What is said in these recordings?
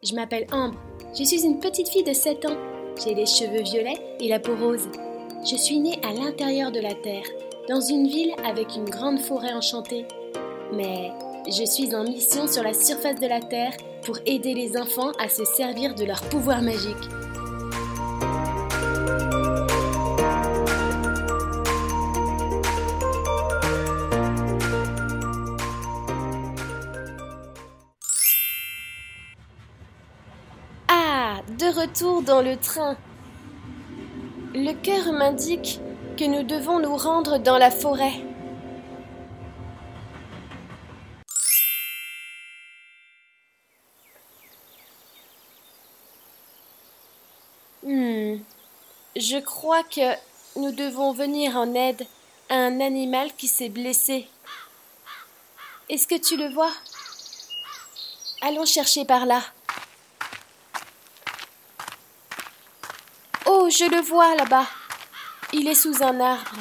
Je m'appelle Ambre. Je suis une petite fille de 7 ans. J'ai les cheveux violets et la peau rose. Je suis née à l'intérieur de la Terre, dans une ville avec une grande forêt enchantée. Mais je suis en mission sur la surface de la Terre pour aider les enfants à se servir de leur pouvoir magique. De retour dans le train. Le cœur m'indique que nous devons nous rendre dans la forêt. Je crois que nous devons venir en aide à un animal qui s'est blessé. Est-ce que tu le vois? Allons chercher par là. Oh, je le vois là-bas. Il est sous un arbre.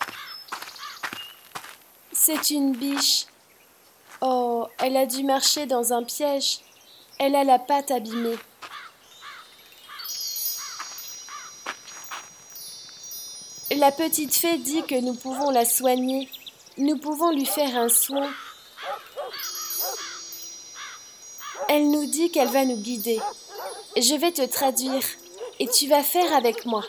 C'est une biche. Oh, elle a dû marcher dans un piège. Elle a la patte abîmée. La petite fée dit que nous pouvons la soigner. Nous pouvons lui faire un soin. Elle nous dit qu'elle va nous guider. Je vais te traduire. Et tu vas faire avec moi.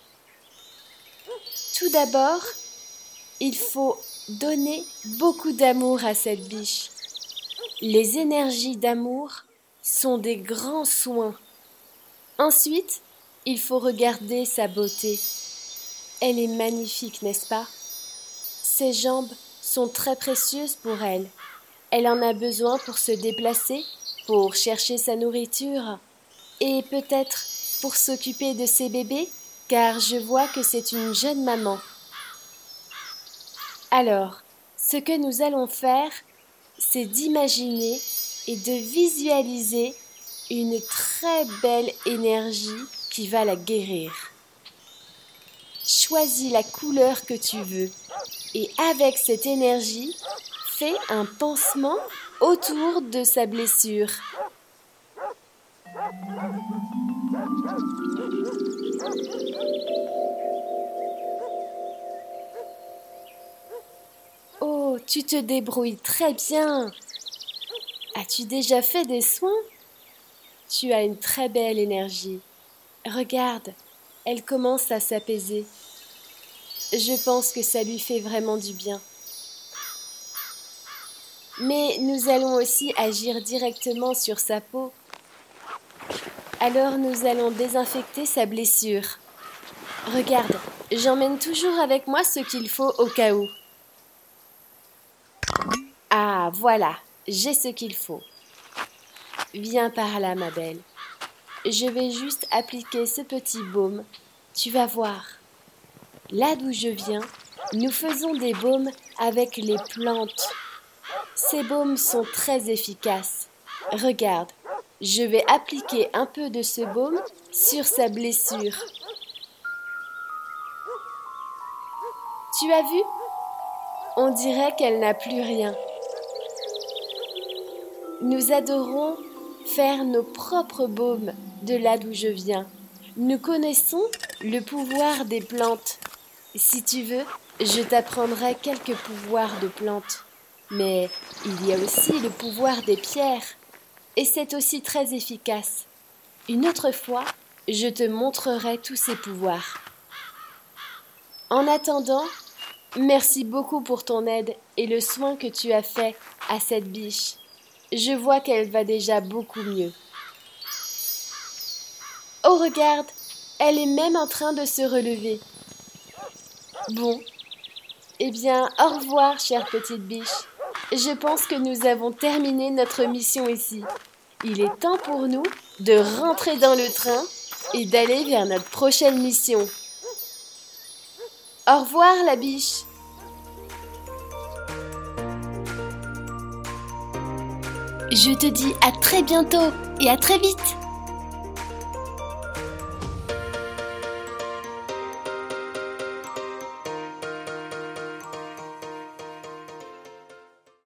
Tout d'abord, il faut donner beaucoup d'amour à cette biche. Les énergies d'amour sont des grands soins. Ensuite, il faut regarder sa beauté. Elle est magnifique, n'est-ce pas? Ses jambes sont très précieuses pour elle. Elle en a besoin pour se déplacer, pour chercher sa nourriture et peut-être pour s'occuper de ses bébés, car je vois que c'est une jeune maman. Alors, ce que nous allons faire, c'est d'imaginer et de visualiser une très belle énergie qui va la guérir. Choisis la couleur que tu veux et avec cette énergie, fais un pansement autour de sa blessure. Oh, tu te débrouilles très bien. As-tu déjà fait des soins? Tu as une très belle énergie. Regarde, elle commence à s'apaiser. Je pense que ça lui fait vraiment du bien. Mais nous allons aussi agir directement sur sa peau. Alors nous allons désinfecter sa blessure. Regarde, j'emmène toujours avec moi ce qu'il faut au cas où. Ah, voilà, j'ai ce qu'il faut. Viens par là, ma belle. Je vais juste appliquer ce petit baume. Tu vas voir. Là d'où je viens, nous faisons des baumes avec les plantes. Ces baumes sont très efficaces. Regarde, je vais appliquer un peu de ce baume sur sa blessure. Tu as vu? On dirait qu'elle n'a plus rien. Nous adorons faire nos propres baumes de là d'où je viens. Nous connaissons le pouvoir des plantes. Si tu veux, je t'apprendrai quelques pouvoirs de plantes. Mais il y a aussi le pouvoir des pierres. Et c'est aussi très efficace. Une autre fois, je te montrerai tous ces pouvoirs. En attendant, merci beaucoup pour ton aide et le soin que tu as fait à cette biche. Je vois qu'elle va déjà beaucoup mieux. Oh, regarde, elle est même en train de se relever. Bon, eh bien, au revoir, chère petite biche. Je pense que nous avons terminé notre mission ici. Il est temps pour nous de rentrer dans le train et d'aller vers notre prochaine mission. Au revoir, la biche. Je te dis à très bientôt et à très vite.